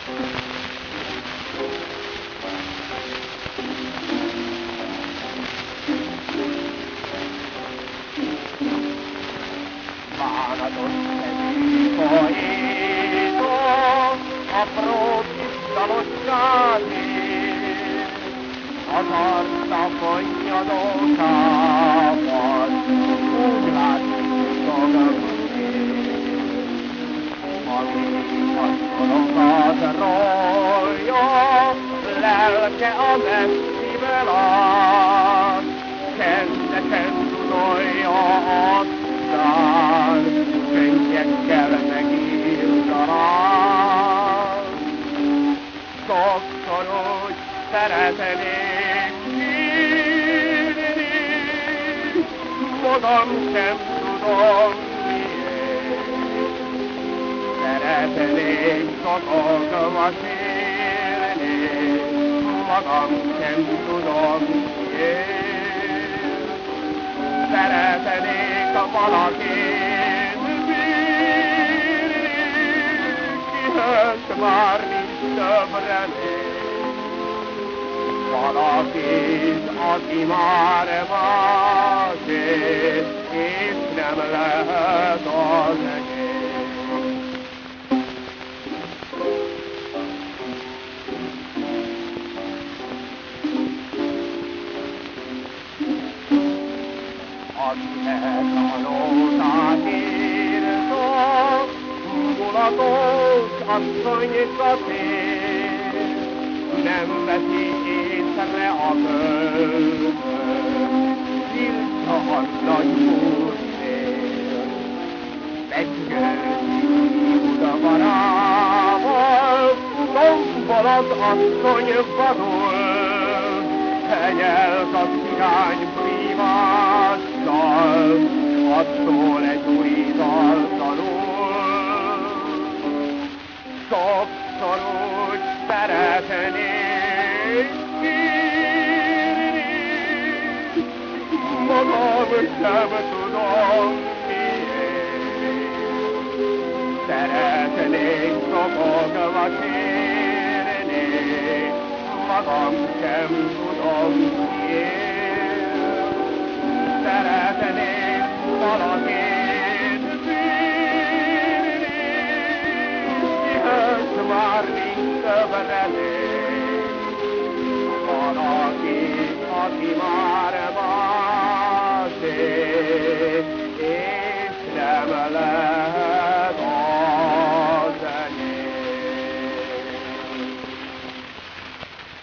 Bánatos szemű poéta, apró kis dalosságért, az arca fonnyadókában, úgy látszik magam amíg a szorokat rolja, lelke a messziből áll, csendesen tudolja aztán, könnyekkel megírtanál. Sokszor úgy szeretnék írni, magam sem tudom miért. Szeretnék szokogva sírni, magam sem tudom miért. Szeretnék valakit bírni, kihöz már nincs több remény. Valakit, aki már másét, és nem lehet az egész. Aztán a nótát írtok, mulatos asszonyka tér, nem veszi észre a költőt, tiltsa a nagy úrszél. Meggyőzi udvarával, tombol az asszony vadul, hegyelt a cigány primással, attól egy új dal tanul. Sokszor úgy szeretnék írni, magam sem tudom miért. Szeretnék szokogva sírni, magam sem tudom miért. Szeretnék valakit bírni, kihöz már nincs több remény. Valaki, aki már